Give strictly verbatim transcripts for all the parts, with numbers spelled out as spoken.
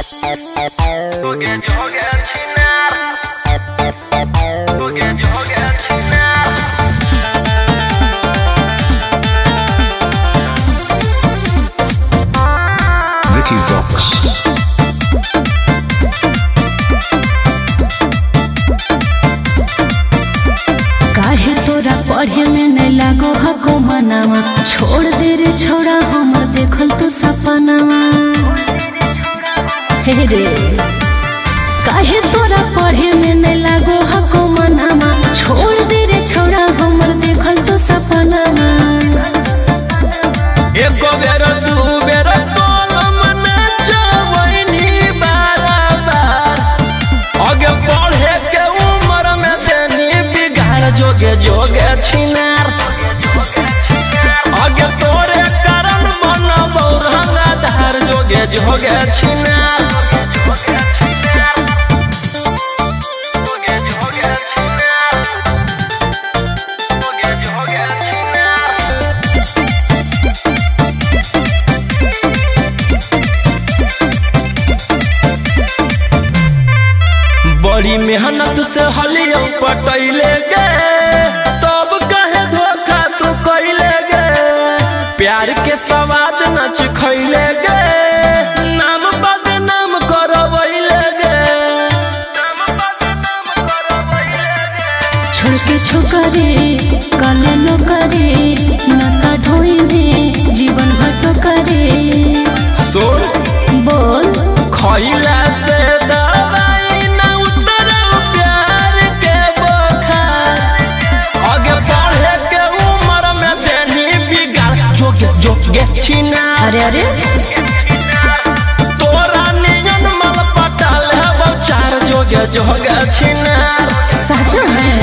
Vicky Vox. काहे तोरा पढ़े में नहीं लागो हको मनावा, छोड़ दे रे छोड़ा हमर देखल तू सपनावा। हे रे काहे तोरा पढ़े में नहीं लागो हको मनावा, छोड़ दे रे छोड़ा हमर देखल तू सपनावा। एको बेर दू बेर कलम नचवैनी बार-बार, आगे पढ़े के उम्र में देनी बिगाड़ जोगे जोगे छिनार। आगे तोरे कारण बनबौ रंगदार जोगे जोगे छिनार। बड़ी मेहनत से हलियो पटैले गे, तब कहे धोखा तू कैले गे। प्यार के स्वाद नच खैले गे, नाम बदनाम करवैले गे। छोड़ के छोकरे काले नौकरे, नका ढोई में जीवन भर तो करे। सुन बोल खैला से दवाई न उतरौ प्यार के बोखार। आगे बढ़े के उम्र में देनी बिगाड़ जोगे जोगे छिनार। अरे अरे तोरा नियन मल पटाल है चार जोगे जोगे छिनार। सच में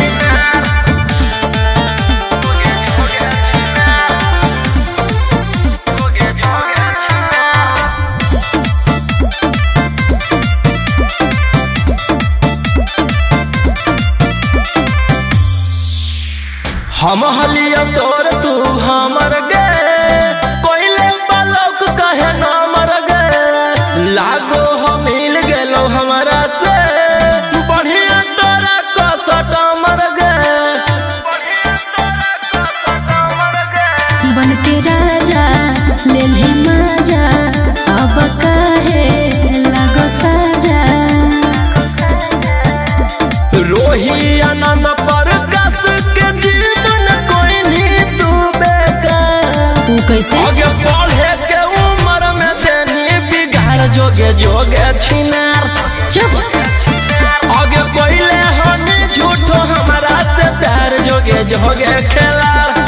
हम हलिया तोर तू हमर गे, कोइले बालोक कहे न मर गे। लागो हम मिल गेलो हमरा से, बढ़िया तोरा कसट मर गे। बन के राजा ले ले मजा, अब काहे लागो साजा। रोही आनंद पर कस के जीवन कोई नहीं तू बेकार। तू कैसे आगे बढ़े के उम्र में देनी बिगाड़ जोगे जोगे छिनार। चुप आगे कोइले हनी झूठो हमरा से प्यार जोगे जोगे खेला।